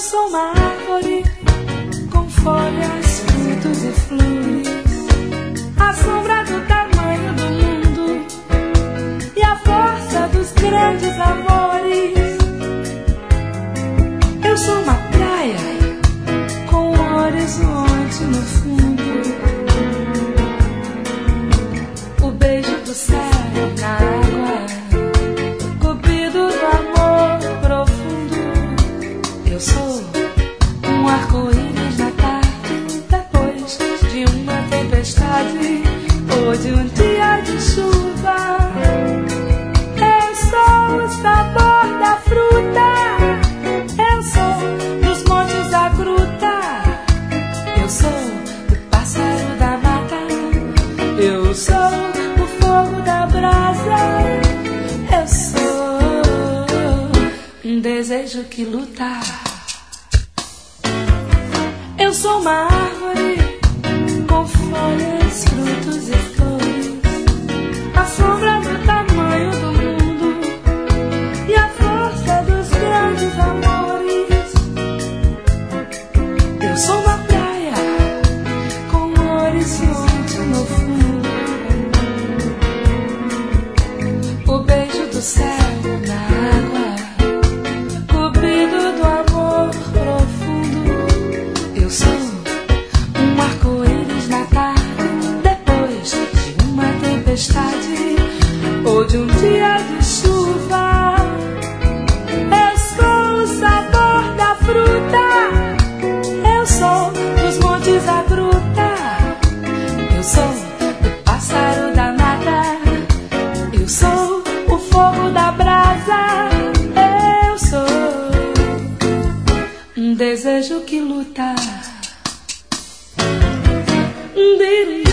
sou uma árvore com folhas, frutos e flores, a sombra do tamanho do mundo e a força dos grandes amores. Eu sou uma praia com um horizonte no fundo, o beijo do céu na água, cupido do amor profundo. Eu sou um arco-íris na tarde, depois de uma tempestade ou de um dia de chuva. Eu sou o sabor da fruta, eu sou dos montes da gruta, eu sou o pássaro da mata, eu sou o fogo da brasa, eu sou um desejo que luta. Eu sou uma árvore com folhas, frutos e flores, a sombra do tamanho do mundo e a força dos grandes amores. Eu sou uma praia com um horizonte no fundo, o beijo do céu na água, cupido do amor profundo. Eu sou um arco-íris na tarde, depois de uma tempestade ou de um dia de chuva. Eu sou o sabor da fruta, eu sou dos montes da gruta, eu sou o pássaro da mata, eu sou o fogo da brasa, eu sou um desejo que luta.